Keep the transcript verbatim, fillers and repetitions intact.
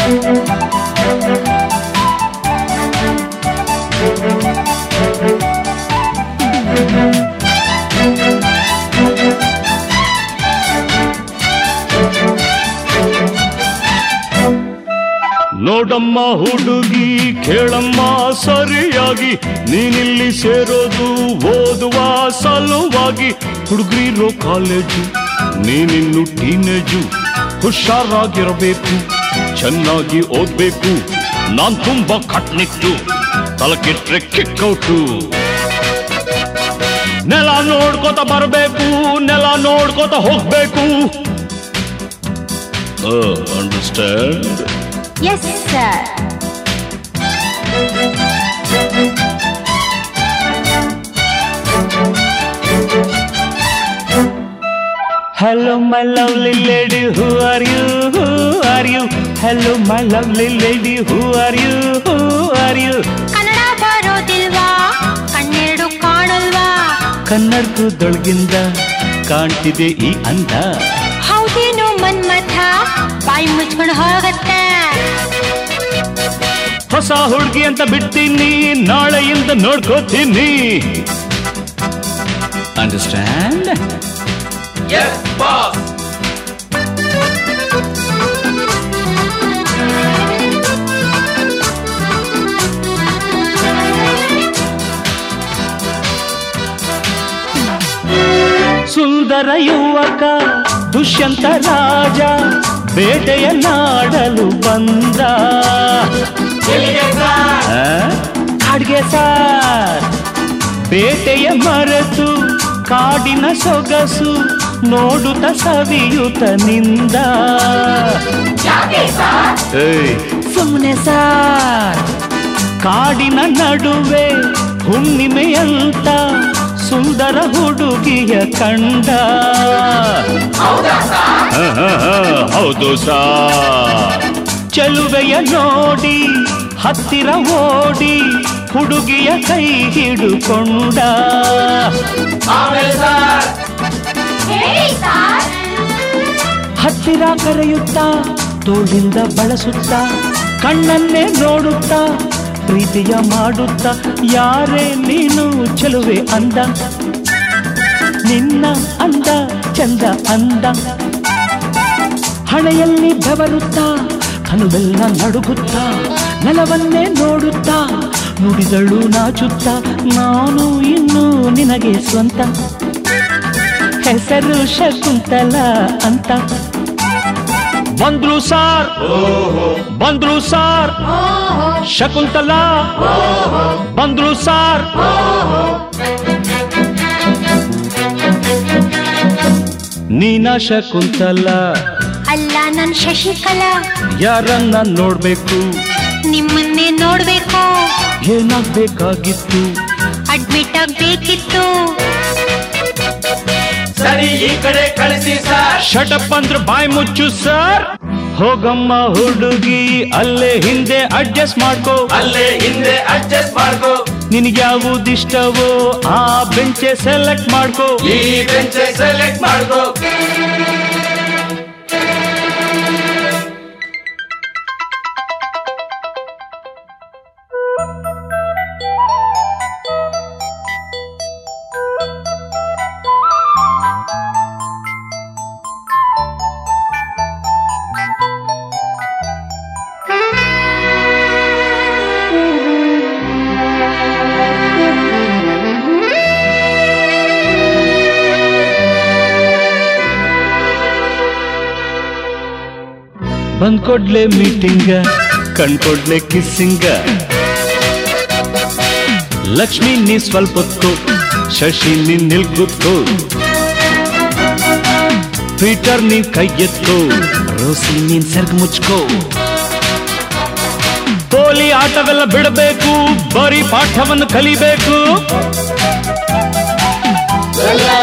ನೋಡಮ್ಮ ಹುಡುಗಿ ಕೇಳಮ್ಮ ಸರಿಯಾಗಿ, ನೀನಿಲ್ಲಿ ಸೇರೋದು ಓದುವ ಸಲುವಾಗಿ. ಹುಡುಗರಿರೋ ಕಾಲೇಜು, ನೀನಿನ್ನು ಟೀನೇಜು. ಹುಷಾರಾಗಿರಬೇಕು, ಚೆನ್ನಾಗಿ ಓದ್ಬೇಕು. ನಾನ್ ತುಂಬಾ ಕಟ್ನಿಟ್ಟು, ತಲಕಿಟ್ರೆ ಕಿಕ್ಕೌಟು. ನೆಲ ನೋಡ್ಕೋತ ಬರಬೇಕು, ನೆಲ ನೋಡ್ಕೋತ ಹೋಗ್ಬೇಕು. Understand? Yes, sir. Hello, my lovely lady, who are you? Who are you? Hello, my lovely lady, who are you? Who are you? Kannada ಬರೋದಿಲ್ವಾ, ಕಣ್ಣೆರಡು ಕಾಣಲ್ವಾ? ಕನ್ನಡದೊಳಗಿಂದ ಕಾಣ್ತಿದೆ ಈ ಅಂದ. ಹೌದೇನು ಮನ್ಮಥ, ಬಾಯಿ ಮುಚ್ಕೊಂಡು ಹೋಗತ್ತೆ. ಹೊಸ ಹುಡುಗಿ ಅಂತ ಬಿಡ್ತೀನಿ, ನಾಳೆಯಿಂದ ನೋಡ್ಕೋತೀನಿ. ಅಂಡರ್ಸ್ಟ್ಯಾಂಡ್? Yes, boss. ಸುಂದರ ಯುವಕ ದುಷ್ಯಂತ ರಾಜ ಬೇಟೆಯನ್ನಾಡಲು ಬಂದ. ಕಾಡ್ಗೆ ಸಾರ್ ಬೇಟೆಯ ಮರೆತು ಕಾಡಿನ ಸೊಗಸು ನೋಡುತ್ತ ಸವಿಯುತ ನಿಂದ. ಸುಮ್ಮನೆ ಸಾರ್ ಕಾಡಿನ ನಡುವೆ ಹುಣ್ಣಿಮೆಯಂತ ಸುಂದರ ಹುಡುಗಿಯ ಕಂಡ. ಹೌದು ಸಾರ್. ಚೆಲುವೆಯ ನೋಡಿ ಹತ್ತಿರ ಓಡಿ ಹುಡುಗಿಯ ಕೈ ಹಿಡುಕೊಂಡ. ಹತ್ತಿರ ಕರೆಯುತ್ತಾ ತೋಳಿಂದ ಬಳಸುತ್ತಾ ಕಣ್ಣನ್ನೇ ನೋಡುತ್ತಾ ಪ್ರೀತಿಯ ಮಾಡುತ್ತಾ. ಯಾರೇ ನೀನು ಚೆಲುವೆ ಅಂದ, ನಿನ್ನ ಅಂದ ಚಂದ ಅಂದ. ಹಣೆಯಲ್ಲಿ ಬೆವರುತ್ತಾ ಕನುವೆಲ್ಲ ನಡುಗುತ್ತಾ ನೆಲವನ್ನೇ ನೋಡುತ್ತಾ ನುಡಿದಳು ನಾಚುತ್ತಾ. ನಾನು ಇನ್ನು ನಿನಗೆ ಸ್ವಂತ, ಹೆಸರು ಶಕುಂತಲ ಅಂತ. ಬಂದ್ರು ಸಾರ್, ಬಂದ್ರು ಸಾರ್ ಶಕುಂತಲ, ಬಂದ್ರು ಸಾರ್. ನೀನ ಶಕುಂತಲ ಅಲ್ಲ, ನನ್ ಶಶಿಕಲಾ. ಯಾರನ್ನ ನೋಡ್ಬೇಕು, ನಿಮ್ಮನ್ನೇ ನೋಡ್ಬೇಕು. ಏನಾಗ್ಬೇಕಾಗಿತ್ತು, ಅಡ್ಮಿಟ್ ಆಗ್ಬೇಕಿತ್ತು. ಸರಿ ಈ ಕಡೆ ಕಳಿಸಿ ಸರ್. ಶಟಪ್ ಅಂದ್ರೆ ಬಾಯ್ ಮುಚ್ಚು ಸರ್. ಹೋಗಮ್ಮ ಹುಡುಗಿ ಅಲ್ಲೇ ಹಿಂದೆ ಅಡ್ಜಸ್ಟ್ ಮಾಡ್ಕೋ, ಅಲ್ಲೇ ಹಿಂದೆ ಅಡ್ಜಸ್ಟ್ ಮಾಡ್ಕೋ. ನಿನಗೆ ಯಾವುದಿಷ್ಟವೋ ಆ ಬೆಂಚೆ ಸೆಲೆಕ್ಟ್ ಮಾಡ್ಕೋ. ಈ ಬೆಂಚೆ ಸೆಲೆಕ್ಟ್ ಮಾಡ್ಕೋ. ಬಂದ್ಕೊಡ್ಲೆ ಮೀಟಿಂಗ, ಕಣ್ಕೊಡ್ಲೆ ಕಿಸ್ಸಿಂಗ. ಲಕ್ಷ್ಮಿ ನೀ ಸ್ವಲ್ಪ ಹೊತ್ತು, ಶಶಿ ನೀನ್ ನಿಲ್ಗುತ್ತೋ. ಪೀಟರ್ ನೀನ್ ಕೈ ಎತ್ತೋ, ರೋಸಿ ನೀನ್ ಸರ್ಗ್ ಮುಚ್ಕೋ. ಪೋಲಿ ಆಟವೆಲ್ಲ ಬಿಡಬೇಕು, ಬರೀ ಪಾಠವನ್ನು ಕಲಿಬೇಕು. ಎಲ್ಲ